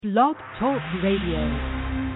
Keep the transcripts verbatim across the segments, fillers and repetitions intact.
Blog Talk Radio.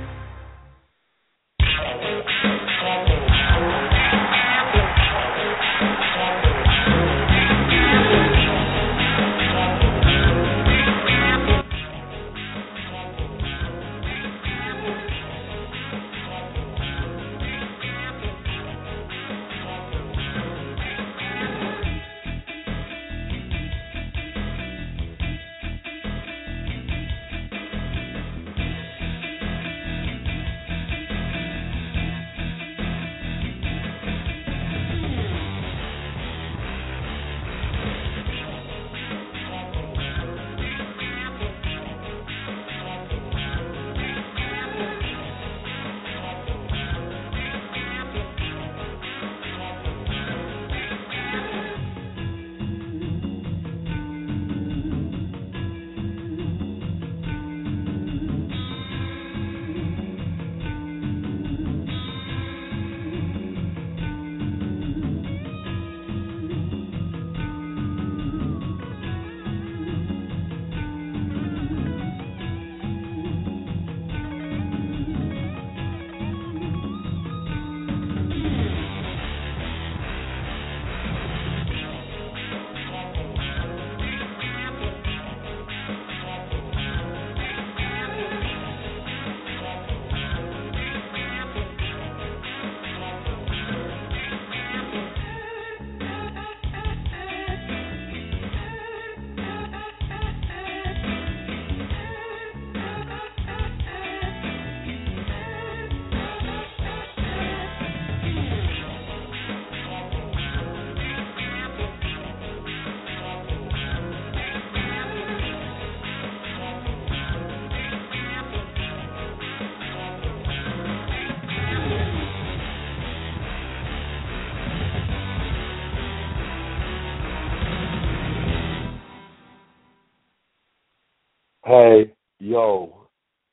Hey, yo.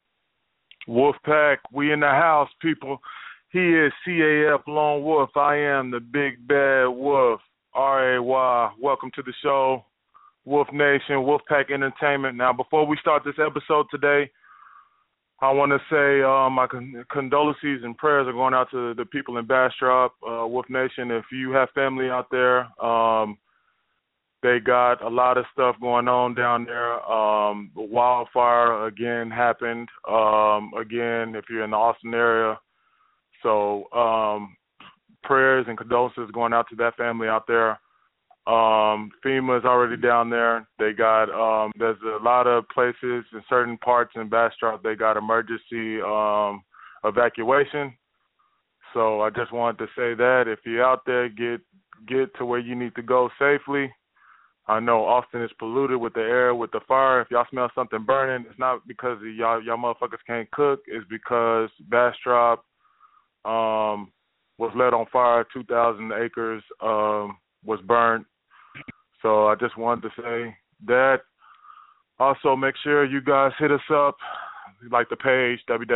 Wolfpack, we in the house, people. He is C A F Lone Wolf. I am the big bad wolf. R A Y. Welcome to the show, Wolf Nation, Wolfpack Entertainment. Now, before we start this episode today, I want to say uh, my con- condolences and prayers are going out to the people in Bastrop, uh, Wolf Nation. If you have family out there, um, they got a lot of stuff going on down there. Um, the wildfire, again, happened. Um, again, if you're in the Austin area. So um, prayers and condolences going out to that family out there. Um, FEMA is already down there. They got, um, there's a lot of places in certain parts in Bastrop, they got emergency um, evacuation. So I just wanted to say that if you're out there, get get to where you need to go safely. I know Austin is polluted with the air, with the fire. If y'all smell something burning, it's not because y'all y'all motherfuckers can't cook. It's because Bastrop um, was lit on fire. two thousand acres um, was burned. So I just wanted to say that. Also, make sure you guys hit us up, like the page,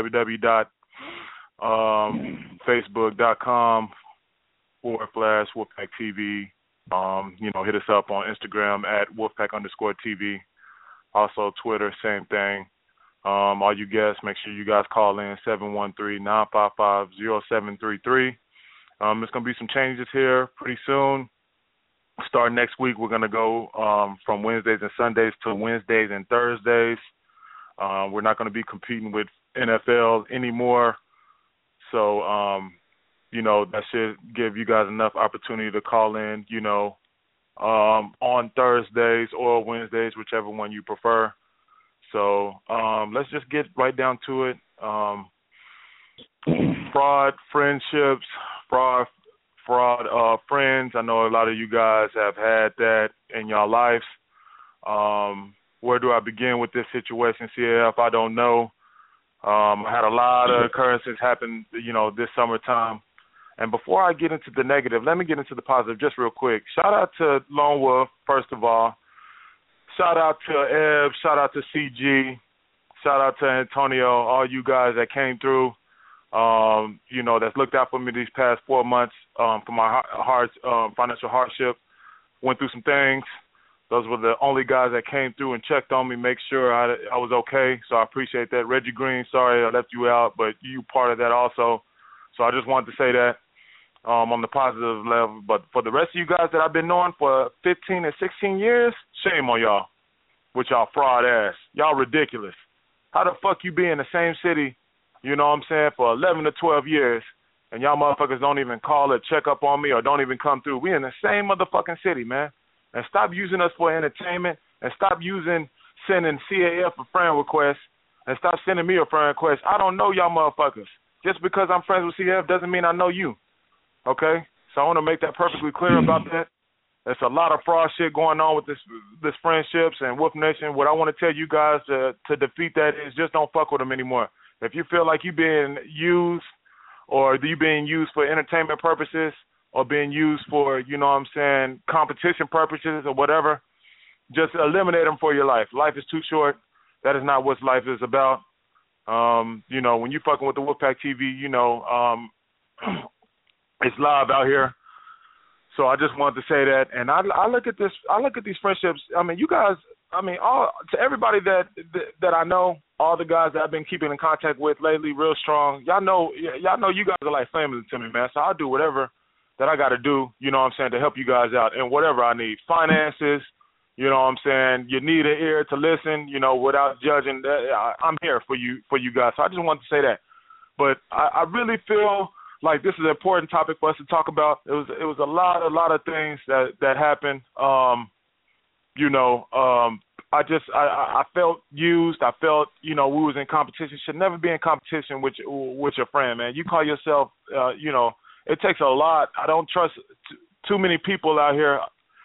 www.facebook.com forward slash Wolfpack TV. Um, you know, hit us up on Instagram at Wolfpack underscore T V. Also, Twitter, same thing. Um, all you guests, make sure you guys call in seven one three, nine five five, zero seven three three. Um, there's going to be some changes here pretty soon. Starting next week, we're going to go um, from Wednesdays and Sundays to Wednesdays and Thursdays. Um, we're not going to be competing with N F L anymore. So, um, you know, that should give you guys enough opportunity to call in, you know, um, on Thursdays or Wednesdays, whichever one you prefer. So um, let's just get right down to it. Um, fraud, friendships, fraud, fraud uh, friends. I know a lot of you guys have had that in your lives. Um, where do I begin with this situation, C A F? I don't know. Um, I had a lot of occurrences happen, you know, this summertime. And before I get into the negative, let me get into the positive just real quick. Shout out to Lone Wolf, first of all. Shout out to Eb. Shout out to C G. Shout out to Antonio, all you guys that came through, um, you know, that's looked out for me these past four months um, for my hard, um, financial hardship. Went through some things. Those were the only guys that came through and checked on me, make sure I, I was okay. So I appreciate that. Reggie Green, sorry I left you out, but you part of that also. So I just wanted to say that um, on the positive level. But for the rest of you guys that I've been knowing for fifteen and sixteen years, shame on y'all with y'all fraud ass. Y'all ridiculous. How the fuck you be in the same city, you know what I'm saying, for eleven to twelve years, and y'all motherfuckers don't even call or check up on me or don't even come through? We in the same motherfucking city, man. And stop using us for entertainment, and stop using sending C A F a friend request, and stop sending me a friend request. I don't know y'all motherfuckers. Just because I'm friends with C A F doesn't mean I know you, okay? So I want to make that perfectly clear about that. There's a lot of fraud shit going on with this this friendships and Wolf Nation. What I want to tell you guys to, to defeat that is just don't fuck with them anymore. If you feel like you're being used or you being used for entertainment purposes, or being used for, you know what I'm saying, competition purposes or whatever, just eliminate them for your life. Life is too short. That is not what life is about. Um, you know, when you fucking with the Wolfpack T V, you know, um, it's live out here. So I just wanted to say that. And I, I look at this, I look at these friendships. I mean, you guys, I mean, all to everybody that that I know, all the guys that I've been keeping in contact with lately, real strong. Y'all know, y'all know, you guys are like family to me, man. So I'll do whatever that I got to do, you know what I'm saying, to help you guys out and whatever I need. Finances, you know what I'm saying, you need an ear to listen, you know, without judging. I'm here for you for you guys. So I just wanted to say that. But I, I really feel like this is an important topic for us to talk about. It was it was a lot, a lot of things that, that happened. Um, you know, um, I just, I, I felt used. I felt, you know, we was in competition. Should never be in competition with, with your friend, man. You call yourself, uh, you know, it takes a lot. I don't trust t- too many people out here.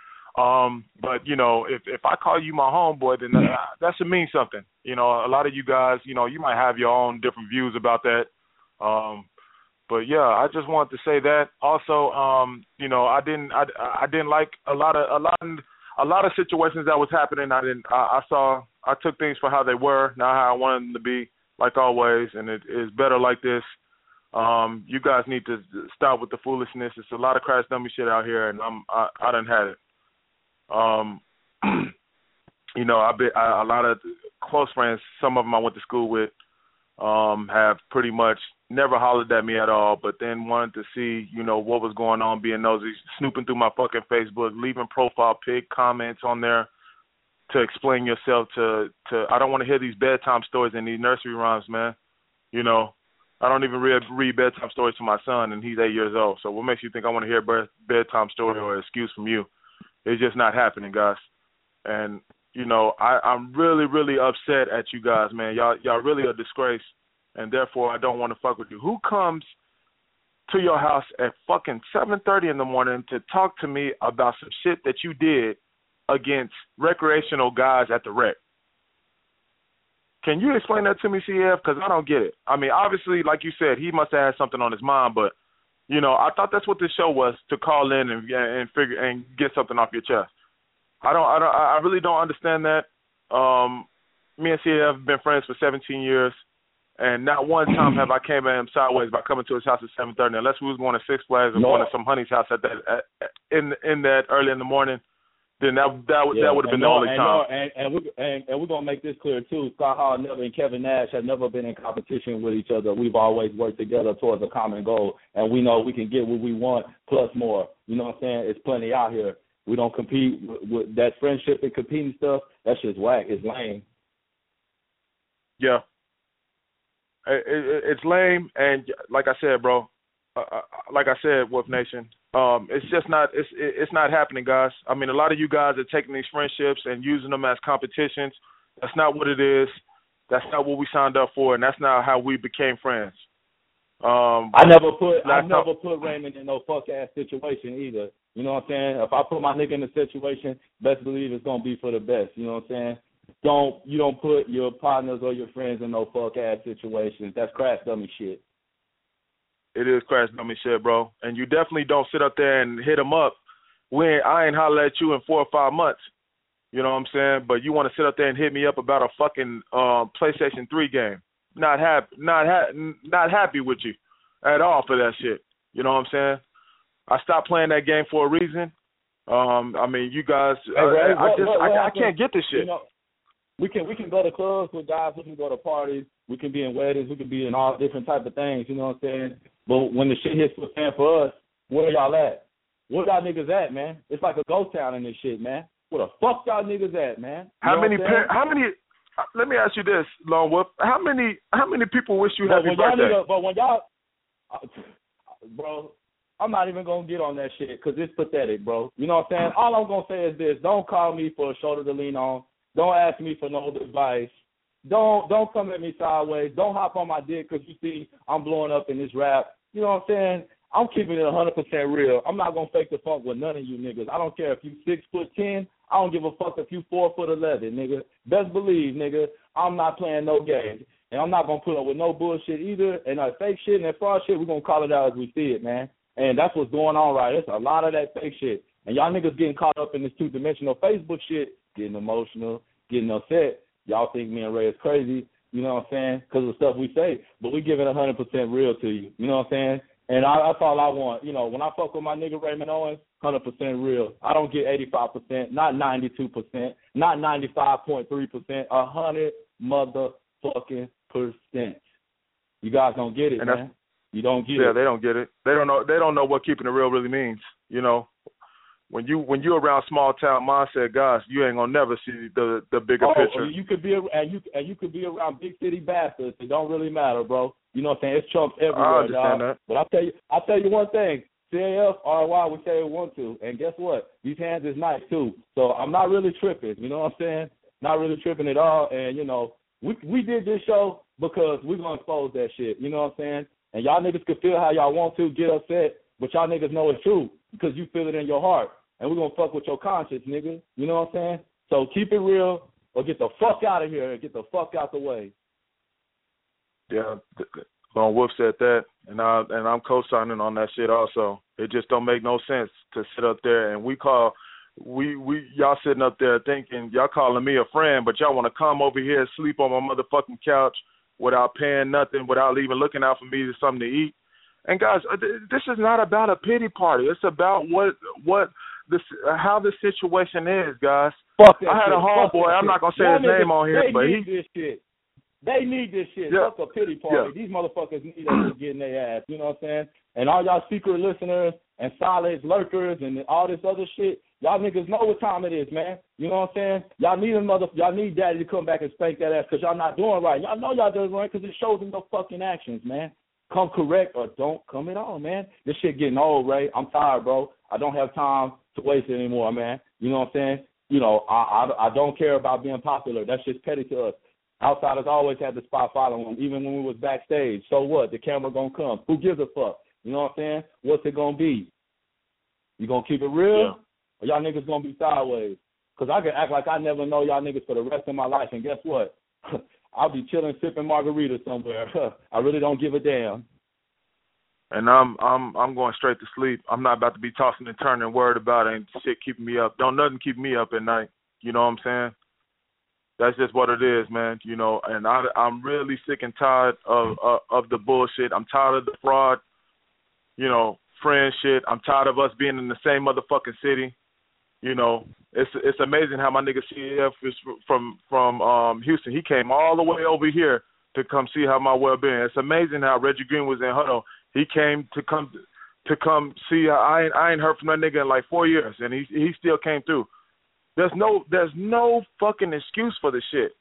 Um, but, you know, if, if I call you my homeboy, then that, that should mean something. You know, a lot of you guys, you know, you might have your own different views about that. Um, but, yeah, I just wanted to say that. Also, um, you know, I didn't I, I didn't like a lot of a lot of, a lot of situations that was happening. I didn't I, I saw I took things for how they were, not how I wanted them to be, like always, and it is better like this. Um, you guys need to stop with the foolishness. It's a lot of crash dummy shit out here, and I'm I, I done had it. Um, you know, I bet I, a lot of close friends, some of them I went to school with, um, have pretty much never hollered at me at all, but then wanted to see, you know, what was going on, being nosy, snooping through my fucking Facebook, leaving profile pic comments on there to explain yourself to, to I don't want to hear these bedtime stories and these nursery rhymes, man. You know, I don't even read, read bedtime stories to my son, and he's eight years old. So what makes you think I want to hear a bed, bedtime story or an excuse from you? It's just not happening, guys. And, you know, I, I'm really, really upset at you guys, man. Y'all y'all really a disgrace, and therefore I don't want to fuck with you. Who comes to your house at fucking seven thirty in the morning to talk to me about some shit that you did against recreational guys at the rec? Can you explain that to me, C F? Because I don't get it. I mean, obviously, like you said, he must have had something on his mind, but, you know, I thought that's what this show was, to call in and and figure and get something off your chest. I don't, I don't, I really don't understand that. Um, me and C F have been friends for seventeen years, and not one time have I came at him sideways by coming to his house at seven thirty, unless we was going to Six Flags or no. going to some honey's house at that at, in in that early in the morning. Then that that would yeah, that would have been no, the only and time. No, and and, we, and and we're gonna make this clear too. Scott Hall never and Kevin Nash have never been in competition with each other. We've always worked together towards a common goal, and we know we can get what we want plus more. You know what I'm saying? It's plenty out here. We don't compete with, with that friendship and competing stuff. That's just whack. It's lame. Yeah, it, it, it's lame, and like I said, bro, uh, like I said, Wolf Nation. Um, it's just not it's it's not happening, guys. I mean, a lot of you guys are taking these friendships and using them as competitions. That's not what it is. That's not what we signed up for, and that's not how we became friends. Um, I never put I never time. put Raymond in no fuck ass situation either. You know what I'm saying? If I put my nigga in a situation, best believe it's gonna be for the best. You know what I'm saying? Don't you don't put your partners or your friends in no fuck ass situations. That's crash dummy shit. It is crash dummy shit, bro. And you definitely don't sit up there and hit them up when I ain't holler at you in four or five months. You know what I'm saying? But you want to sit up there and hit me up about a fucking uh, PlayStation three game. Not happy, not ha- not happy with you at all for that shit. You know what I'm saying? I stopped playing that game for a reason. Um, I mean, you guys, Hey, uh, Ray, I what, just, what, what I, I happens, can't get this shit. You know, we can we can go to clubs with guys. We can go to parties. We can be in weddings. We can be in all different type of things. You know what I'm saying? But when the shit hits the fan for us, where y'all at? Where y'all niggas at, man? It's like a ghost town in this shit, man. Where the fuck y'all niggas at, man? You How know many? what I'm saying? Par- how many? Let me ask you this, Lone Wolf. How many? How many people wish you But happy when y'all birthday? niggas, but when y'all, uh, bro, I'm not even gonna get on that shit because it's pathetic, bro. You know what I'm saying? All I'm gonna say is this: don't call me for a shoulder to lean on. Don't ask me for no advice. Don't don't come at me sideways. Don't hop on my dick because you see I'm blowing up in this rap. You know what I'm saying? I'm keeping it one hundred percent real. I'm not gonna fake the funk with none of you niggas. I don't care if you six foot ten. I don't give a fuck if you four foot eleven, nigga. Best believe, nigga, I'm not playing no games. And I'm not gonna put up with no bullshit either. And that fake shit and that fraud shit, we're gonna call it out as we see it, man. And that's what's going on right. It's a lot of that fake shit. And y'all niggas getting caught up in this two dimensional Facebook shit, getting emotional, getting upset. Y'all think me and Ray is crazy, you know what I'm saying, because of the stuff we say. But we give it one hundred percent real to you, you know what I'm saying? And I, that's all I want. You know, when I fuck with my nigga Raymond Owens, one hundred percent real. I don't get eighty-five percent, not ninety-two percent, not ninety-five point three percent, one hundred motherfucking percent. You guys don't get it, And man. You don't get yeah, it. Yeah, they don't get it. They don't know. They don't know what keeping it real really means. You know, when you when you're around small town mindset guys, you ain't gonna never see the the bigger oh, picture. You could be and you and you could be around big city bastards. It don't really matter, bro. You know what I'm saying? It's chumps everywhere, I understand dog. that. But I'll tell you, I'll tell you one thing. C A F, R Y, we say we want to, and guess what? These hands is nice too. So I'm not really tripping. You know what I'm saying? Not really tripping at all. And you know, we we did this show because we're gonna expose that shit. You know what I'm saying? And y'all niggas can feel how y'all want to, get upset, but y'all niggas know it's true because you feel it in your heart. And we're gonna fuck with your conscience, nigga. You know what I'm saying? So keep it real or get the fuck out of here and get the fuck out the way. Yeah, Lone Wolf said that, and I and I'm co-signing on that shit also. It just don't make no sense to sit up there and we call we we y'all sitting up there thinking y'all calling me a friend, but y'all want to come over here and sleep on my motherfucking couch without paying nothing, without even looking out for me to something to eat. And guys, this is not about a pity party. It's about what what this how the situation is, guys. Fuck that I had shit. a homeboy. I'm not gonna say Y'all his name niggas, on here, they but need he. this shit. They need this shit. Yeah. Fuck a pity party. Yeah. These motherfuckers need us to get in their ass. You know what I'm saying? And all y'all secret listeners and silent lurkers and all this other shit, y'all niggas know what time it is, man. You know what I'm saying? Y'all need a mother. Y'all need daddy to come back and spank that ass because y'all not doing right. Y'all know y'all doing right because it shows in your fucking actions, man. Come correct or don't come at all, man. This shit getting old, Ray. I'm tired, bro. I don't have time to waste it anymore, man. You know what I'm saying? You know, I I, I don't care about being popular. That's just petty to us. Outsiders always had the spot following them, even when we was backstage. So what? The camera gonna come. Who gives a fuck? You know what I'm saying? What's it gonna be? You gonna keep it real? Yeah. Or y'all niggas gonna be sideways? Because I can act like I never know y'all niggas for the rest of my life, and guess what? I'll be chilling, sipping margarita somewhere. I really don't give a damn. And I'm I'm I'm going straight to sleep. I'm not about to be tossing and turning, worried about it and shit keeping me up. Don't nothing keep me up at night. You know what I'm saying? That's just what it is, man. You know, and I, I'm really sick and tired of, of of the bullshit. I'm tired of the fraud, you know, friend shit. I'm tired of us being in the same motherfucking city. You know, it's it's amazing how my nigga C A F is from from um, Houston. He came all the way over here to come see how my well-being. It's amazing how Reggie Green was in Hutto. He came to come to come see. I ain't, I ain't heard from that nigga in like four years, and he he still came through. There's no there's no fucking excuse for this shit.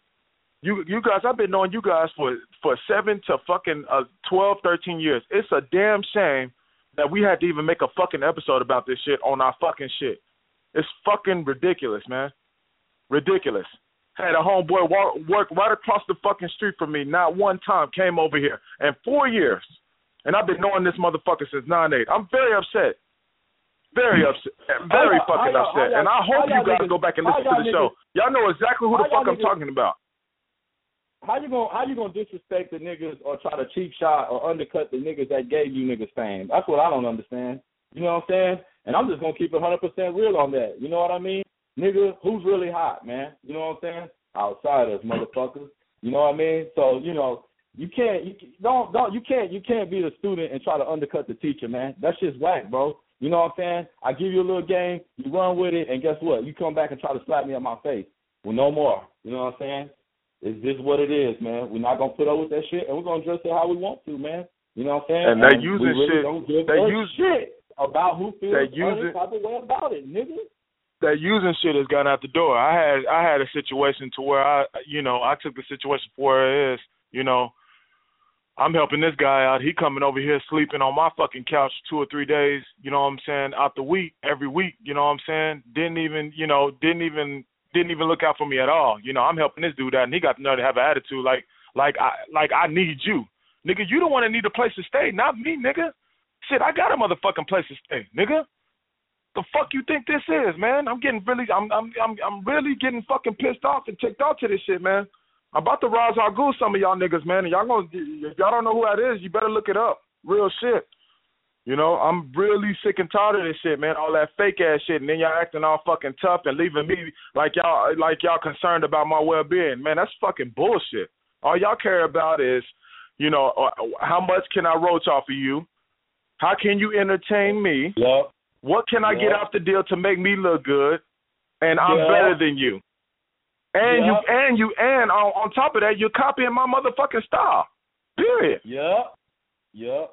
You you guys, I've been knowing you guys for for seven to fucking uh, twelve, thirteen years. It's a damn shame that we had to even make a fucking episode about this shit on our fucking shit. It's fucking ridiculous, man. Ridiculous. Had a homeboy walk, work right across the fucking street from me. Not one time came over here in four years. And I've been knowing this motherfucker since nine eight. I'm very upset. Very upset. Very fucking upset. And I hope you guys go back and listen to the show. Y'all know exactly who the fuck I'm talking about. How you gonna how you gonna disrespect the niggas or try to cheap shot or undercut the niggas that gave you niggas fame? That's what I don't understand. You know what I'm saying? And I'm just gonna keep it one hundred percent real on that. You know what I mean? Nigga, who's really hot, man? You know what I'm saying? Outsiders, motherfuckers. You know what I mean? So you know you can't you don't don't you can't you can't be the student and try to undercut the teacher, man. That's just whack, bro. You know what I'm saying? I give you a little game, you run with it, and guess what? You come back and try to slap me in my face. Well, no more. You know what I'm saying? It's just what it is, man. We're not going to put up with that shit, and we're going to dress it how we want to, man. You know what I'm saying? And they're and using we really shit. Don't give they a use shit about who feels any using, type of way about it, nigga. That using shit has gone out the door. I had I had a situation to where I, you know, I took the situation for where it is. You know, I'm helping this guy out. He coming over here sleeping on my fucking couch two or three days. You know what I'm saying? Out the week, every week. You know what I'm saying? Didn't even, you know, didn't even. Didn't even look out for me at all. You know, I'm helping this dude out, and he got the nerve to have an attitude like, like I, like I need you, nigga. You the one that need a place to stay, not me, nigga. Shit, I got a motherfucking place to stay, nigga. The fuck you think this is, man? I'm getting really, I'm, I'm, I'm, I'm really getting fucking pissed off and ticked off to this shit, man. I'm about to Ra's al Ghul some of y'all niggas, man, and y'all gonna, if y'all don't know who that is, you better look it up. Real shit. You know, I'm really sick and tired of this shit, man. All that fake ass shit, and then y'all acting all fucking tough and leaving me like y'all like y'all concerned about my well being. Man, that's fucking bullshit. All y'all care about is, you know, how much can I roach off of you? How can you entertain me? Yep. What can I yep. get out the deal to make me look good? And I'm yep. better than you. And yep. you and you and on, on top of that, you're copying my motherfucking style. Period. Yep. Yep.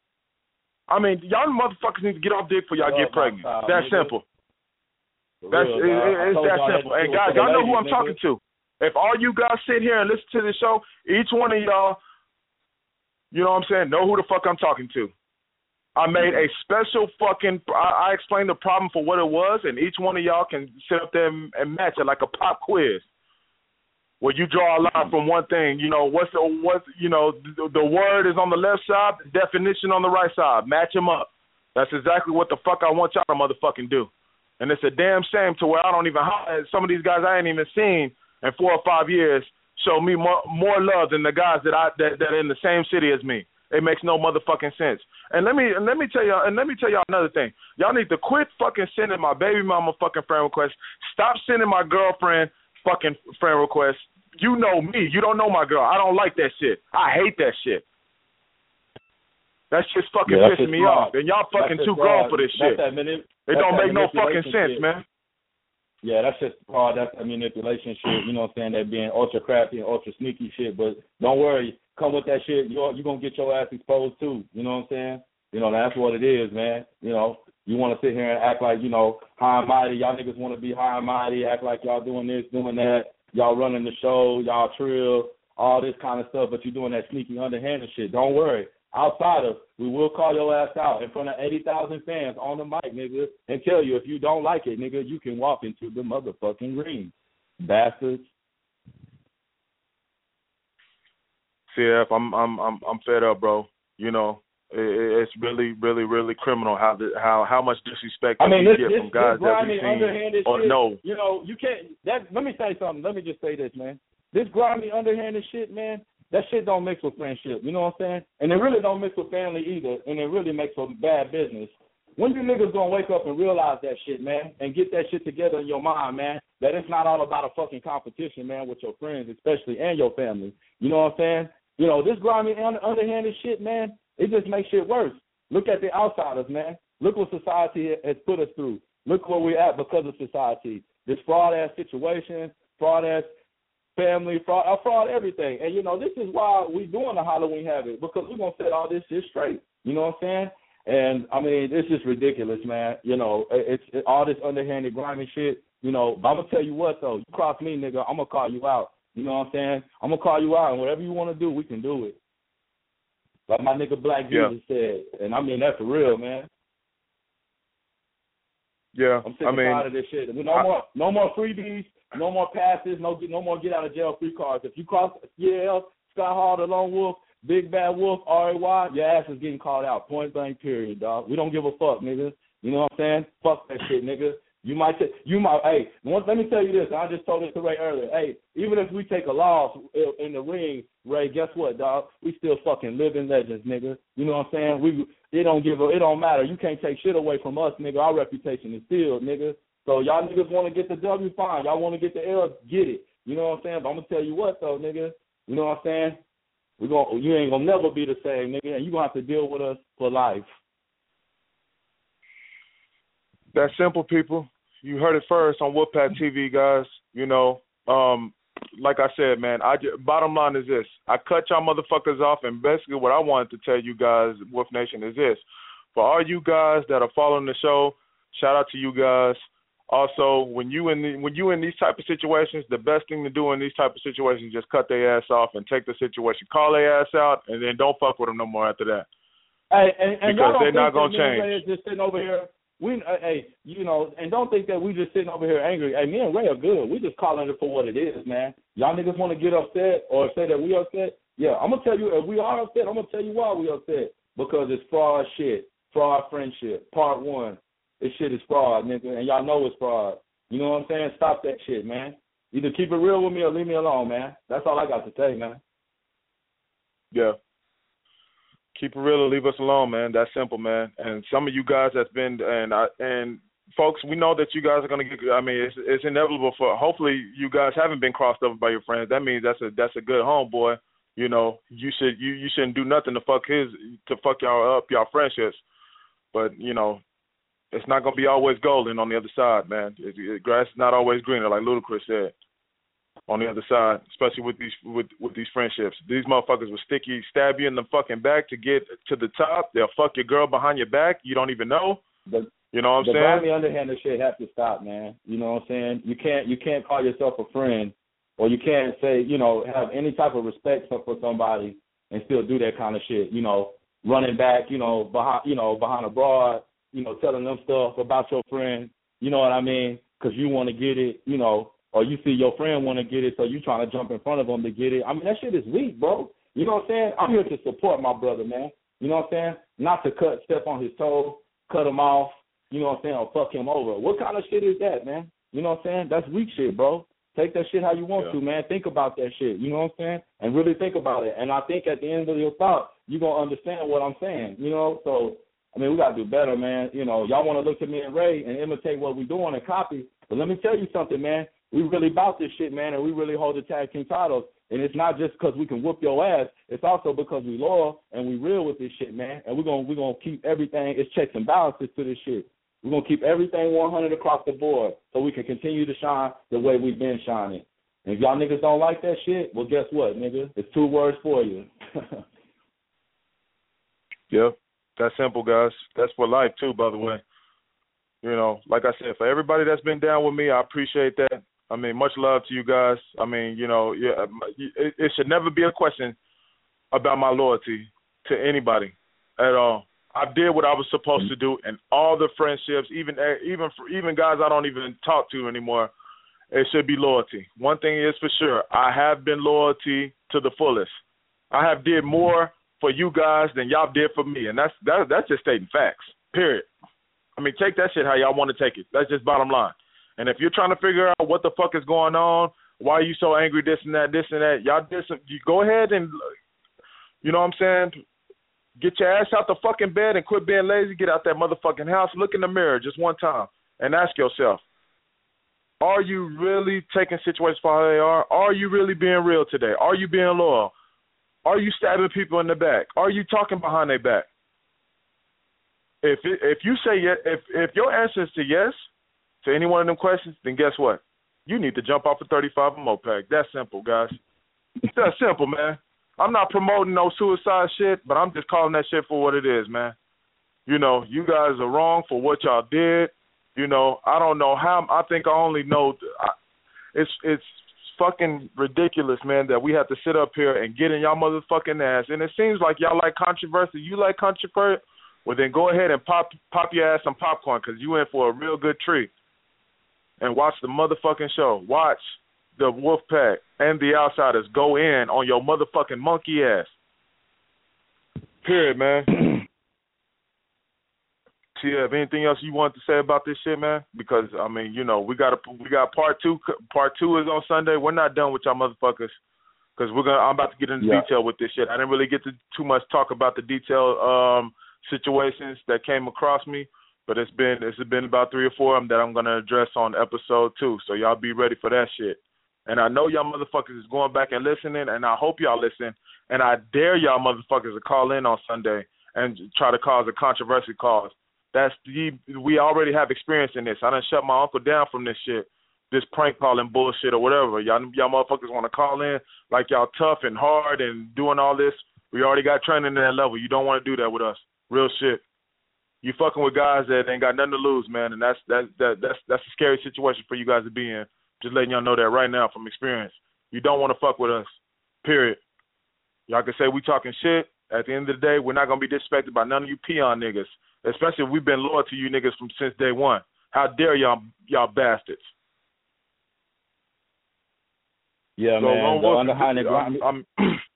I mean, y'all motherfuckers need to get off dick before y'all get pregnant. Style, That's nigga. simple. For That's real, it, it's that simple. And guys, y'all know who I'm nigga. talking to. If all you guys sit here and listen to the show, each one of y'all, you know what I'm saying, know who the fuck I'm talking to. I made a special fucking, I, I explained the problem for what it was, and each one of y'all can sit up there and, and match it like a pop quiz. Where you draw a line from one thing, you know, what's the, what's, you know, the, the word is on the left side, the definition on the right side. Match them up. That's exactly what the fuck I want y'all to motherfucking do. And it's a damn shame to where I don't even, some of these guys I ain't even seen in four or five years show me more, more love than the guys that I that, that are in the same city as me. It makes no motherfucking sense. And let me and let me tell y'all and let me tell y'all another thing. Y'all need to quit fucking sending my baby mama fucking friend requests. Stop sending my girlfriend fucking friend requests. You know me. You don't know my girl. I don't like that shit. I hate that shit. That shit's fucking yeah, pissing me off. And y'all fucking too grown for this shit. Mani- it don't make no fucking sense, shit. man. Yeah, that's just hard. That's that manipulation shit. You know what I'm saying? That being ultra crafty and ultra sneaky shit. But don't worry. Come with that shit. You're, you're going to get your ass exposed too. You know what I'm saying? You know, that's what it is, man. You know, you want to sit here and act like, you know, high and mighty. Y'all niggas want to be high and mighty, act like y'all doing this, doing that. Y'all running the show, y'all trill, all this kind of stuff, but you're doing that sneaky, underhanded shit. Don't worry. Outside of, we will call your ass out in front of eighty thousand fans on the mic, nigga, and tell you if you don't like it, nigga, you can walk into the motherfucking ring. Bastards. C F, I'm I'm I'm I'm fed up, bro. You know, it, it's really, really, really criminal how the, how how much disrespect I mean, we this, get this, from guys this that we underhanded seen. Or shit, no, you know, you can't. That let me say something. Let me just say this, man. This grimy, underhanded shit, man. That shit don't mix with friendship. You know what I'm saying? And it really don't mix with family either. And it really makes for bad business. When you niggas gonna wake up and realize that shit, man, and get that shit together in your mind, man, that it's not all about a fucking competition, man, with your friends, especially, and your family. You know what I'm saying? You know, this grimy, underhanded shit, man, it just makes shit worse. Look at the outsiders, man. Look what society has put us through. Look where we're at because of society. This fraud-ass situation, fraud-ass family, fraud, uh, fraud everything. And, you know, this is why we doing the Halloween Havoc, because we're going to set all this shit straight. You know what I'm saying? And, I mean, it's just ridiculous, man. You know, it's it, all this underhanded, grimy shit. You know, but I'm going to tell you what, though. You cross me, nigga, I'm going to call you out. You know what I'm saying? I'm going to call you out, and whatever you want to do, we can do it. Like my nigga Black Jesus yeah. said. And I mean that for real, man. Yeah, I'm sick I and mean, tired of this shit. No I, more no more freebies, no more passes, no no more get out of jail free cards. If you cross C A L, Scott Hall, the Lone Wolf, Big Bad Wolf, R A Y, your ass is getting called out. Point blank period, dog. We don't give a fuck, nigga. You know what I'm saying? Fuck that shit, nigga. You might, t- you might, hey, let me tell you this. I just told this to Ray earlier. Hey, even if we take a loss in the ring, Ray, guess what, dog? We still fucking living legends, nigga. You know what I'm saying? We, it don't give a, it don't matter. You can't take shit away from us, nigga. Our reputation is sealed, nigga. So y'all niggas want to get the W, fine. Y'all want to get the L, get it. You know what I'm saying? But I'm gonna tell you what, though, nigga. You know what I'm saying? We gonna, you ain't gonna never be the same, nigga, and you gonna have to deal with us for life. That's simple, people. You heard it first on Wolfpack T V, guys. You know, um, like I said, man, I just, bottom line is this. I cut y'all motherfuckers off, and basically what I wanted to tell you guys, Wolf Nation, is this. For all you guys that are following the show, shout out to you guys. Also, when you in the, when you in these type of situations, the best thing to do in these type of situations is just cut their ass off and take the situation, call their ass out, and then don't fuck with them no more after that. Hey, and, and because y'all they're not going to change. Just sitting over here. We, uh, hey, you know, and don't think that we just sitting over here angry. Hey, me and Ray are good. We just calling it for what it is, man. Y'all niggas want to get upset or say that we upset? Yeah, I'm gonna tell you if we are upset. I'm gonna tell you why we upset. Because it's fraud shit, fraud friendship. Part one, this shit is fraud, nigga, and y'all know it's fraud. You know what I'm saying? Stop that shit, man. Either keep it real with me or leave me alone, man. That's all I got to say, man. Yeah. Keep it real or leave us alone, man. That's simple, man. And some of you guys that's been and I, and folks, we know that you guys are gonna get. I mean, it's it's inevitable for. Hopefully, you guys haven't been crossed over by your friends. That means that's a that's a good homeboy. You know, you should you, you shouldn't do nothing to fuck his to fuck y'all up y'all friendships. But you know, it's not gonna be always golden on the other side, man. It, it, grass is not always greener, like Ludacris said. On the other side, especially with these with, with these friendships. These motherfuckers will stick you, stab you in the fucking back to get to the top. They'll fuck your girl behind your back. You don't even know. The, you know what I'm the saying? The grimy underhanded shit has to stop, man. You know what I'm saying? You can't you can't call yourself a friend, or you can't say you know have any type of respect for, for somebody and still do that kind of shit. You know, running back, you know behind you know behind a broad, you know telling them stuff about your friend. You know what I mean? Because you want to get it, you know. Or you see your friend want to get it, so you trying to jump in front of them to get it. I mean, that shit is weak, bro. You know what I'm saying? I'm here to support my brother, man. You know what I'm saying? Not to cut, step on his toes, cut him off, you know what I'm saying, or fuck him over. What kind of shit is that, man? You know what I'm saying? That's weak shit, bro. Take that shit how you want yeah. to, man. Think about that shit, you know what I'm saying? And really think about it. And I think at the end of your thought, you're going to understand what I'm saying, you know? So, I mean, we got to do better, man. You know, y'all want to look at me and Ray and imitate what we're doing and copy. But let me tell you something, man. We really about this shit, man, and we really hold the tag team titles. And it's not just because we can whoop your ass. It's also because we loyal and we real with this shit, man. And we're going we're gonna keep everything. It's checks and balances to this shit. We're going to keep everything one hundred across the board so we can continue to shine the way we've been shining. And if y'all niggas don't like that shit, well, guess what, nigga? It's two words for you. Yeah, that's simple, guys. That's for life, too, by the way. You know, like I said, for everybody that's been down with me, I appreciate that. I mean, much love to you guys. I mean, you know, yeah, it, it should never be a question about my loyalty to anybody at all. I did what I was supposed to do, and all the friendships, even even for, even guys I don't even talk to anymore, it should be loyalty. One thing is for sure, I have been loyalty to the fullest. I have did more for you guys than y'all did for me, and that's that, that's just stating facts. Period. I mean, take that shit how y'all want to take it. That's just bottom line. And if you're trying to figure out what the fuck is going on, why are you so angry, this and that, this and that, y'all did some, you go ahead and, you know what I'm saying, get your ass out the fucking bed and quit being lazy. Get out that motherfucking house, look in the mirror just one time and ask yourself, are you really taking situations for how they are? Are you really being real today? Are you being loyal? Are you stabbing people in the back? Are you talking behind their back? If it, if you say yes, if if your answer is to yes to any one of them questions, then guess what? You need to jump off a thirty-five or Mopac. That's simple, guys. That's simple, man. I'm not promoting no suicide shit, but I'm just calling that shit for what it is, man. You know, you guys are wrong for what y'all did. You know, I don't know how. I think I only know. I, it's it's fucking ridiculous, man, that we have to sit up here and get in y'all motherfucking ass. And it seems like y'all like controversy. You like controversy? Well, then go ahead and pop pop your ass some popcorn because you in for a real good treat. And watch the motherfucking show. Watch the Wolfpack and the Outsiders go in on your motherfucking monkey ass. Period, man. T F, anything else you want to say about this shit, man? Because, I mean, you know, we got a, we got part two. Part two is on Sunday. We're not done with y'all motherfuckers. Because we're gonna. I'm about to get into yeah. detail with this shit. I didn't really get to too much talk about the detail um, situations that came across me, but it's been it's been about three or four of them that I'm gonna address on episode two. So y'all be ready for that shit. And I know y'all motherfuckers is going back and listening, and I hope y'all listen. And I dare y'all motherfuckers to call in on Sunday and try to cause a controversy cause. That's we already have experience in this. I done shut my uncle down from this shit, this prank calling bullshit or whatever. Y'all, y'all motherfuckers want to call in like y'all tough and hard and doing all this. We already got training at that level. You don't want to do that with us. Real shit. You fucking with guys that ain't got nothing to lose, man, and that's that that that's that's a scary situation for you guys to be in. Just letting y'all know that right now from experience. You don't want to fuck with us. Period. Y'all can say we talking shit. At the end of the day, we're not gonna be disrespected by none of you peon niggas. Especially if we've been loyal to you niggas from since day one. How dare y'all y'all bastards? Yeah, so man. The Wolf, underhanded grind. I'm,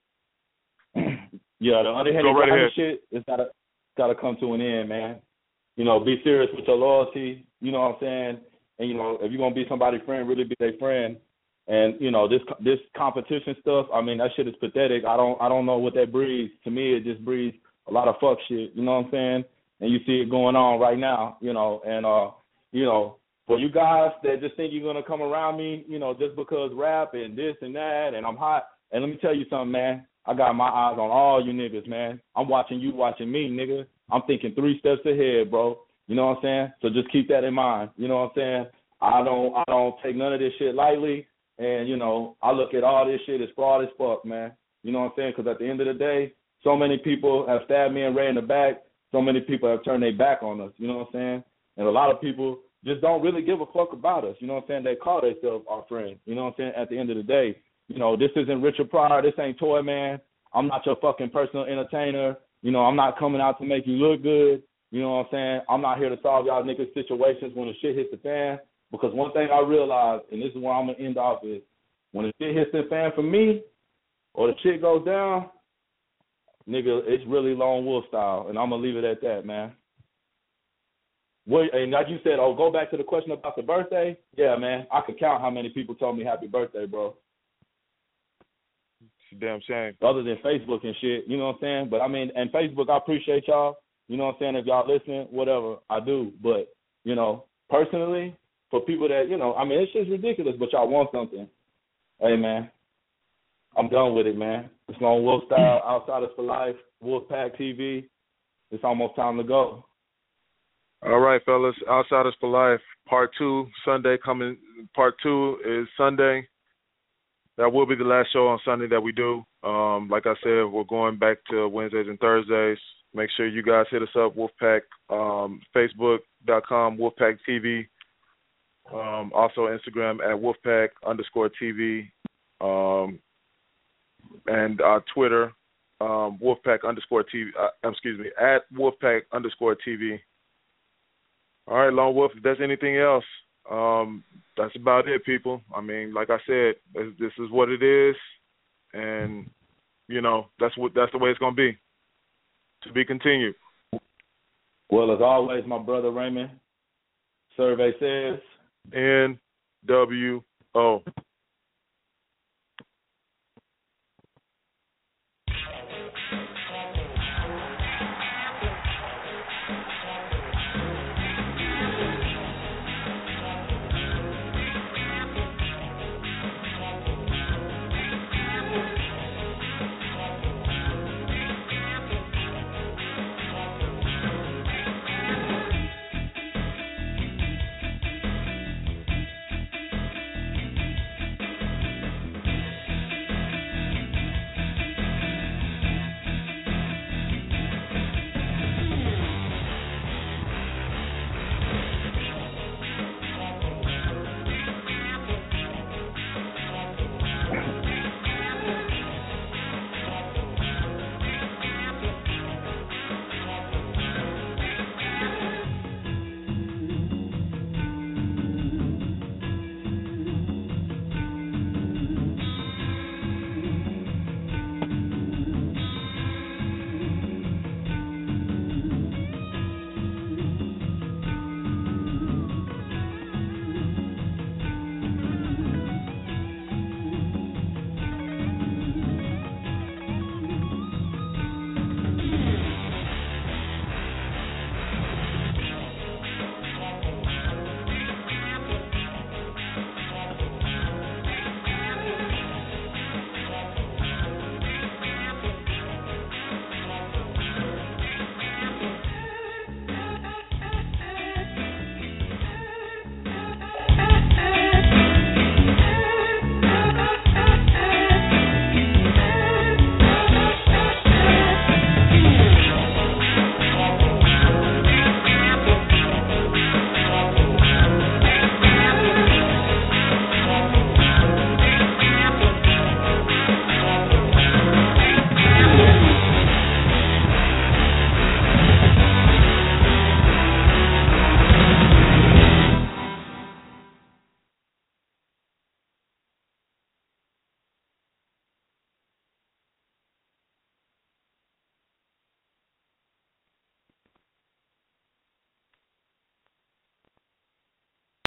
yeah, the underhanded right grind shit is gotta gotta come to an end, man. You know, be serious with your loyalty. You know what I'm saying? And you know, if you're gonna be somebody's friend, really be their friend. And you know, this this competition stuff. I mean, that shit is pathetic. I don't I don't know what that breeds. To me, it just breeds a lot of fuck shit. You know what I'm saying? And you see it going on right now. You know, and uh, you know, for you guys that just think you're gonna come around me, you know, just because rap and this and that, and I'm hot. And let me tell you something, man. I got my eyes on all you niggas, man. I'm watching you watching me, nigga. I'm thinking three steps ahead, bro. You know what I'm saying? So just keep that in mind. You know what I'm saying? I don't I don't take none of this shit lightly. And, you know, I look at all this shit as fraud as fuck, man. You know what I'm saying? Because at the end of the day, so many people have stabbed me and Ray in the back. So many people have turned their back on us. You know what I'm saying? And a lot of people just don't really give a fuck about us. You know what I'm saying? They call themselves our friends. You know what I'm saying? At the end of the day, you know, this isn't Richard Pryor. This ain't Toy Man. I'm not your fucking personal entertainer. You know, I'm not coming out to make you look good. You know what I'm saying? I'm not here to solve y'all niggas' situations when the shit hits the fan. Because one thing I realized, and this is where I'm going to end off, is when the shit hits the fan for me or the shit goes down, nigga, it's really Lone Wolf style. And I'm going to leave it at that, man. What, and like you said, oh, go back to the question about the birthday. Yeah, man, I could count how many people told me happy birthday, bro. It's a damn shame. Other than Facebook and shit, you know what I'm saying? But, I mean, and Facebook, I appreciate y'all. You know what I'm saying? If y'all listening, whatever, I do. But, you know, personally, for people that, you know, I mean, it's just ridiculous, but y'all want something. Hey, man, I'm done with it, man. It's Lone Wolf style, Outsiders for Life, Wolfpack T V. It's almost time to go. All right, fellas, Outsiders for Life, part two, Sunday coming. Part two is Sunday. That will be the last show on Sunday that we do. Um, like I said, we're going back to Wednesdays and Thursdays. Make sure you guys hit us up, Wolfpack, um, Facebook dot com, Wolfpack T V. Um, also Instagram at Wolfpack underscore T V, um, and uh, Twitter, um, Wolfpack underscore T V, uh, excuse me, at Wolfpack underscore T V. All right, Lone Wolf, if there's anything else, um, that's about it, people. I mean, like I said, this, this is what it is, and, you know, that's what that's the way it's going to be. To be continued. Well, as always, my brother Raymond, survey says, N W O.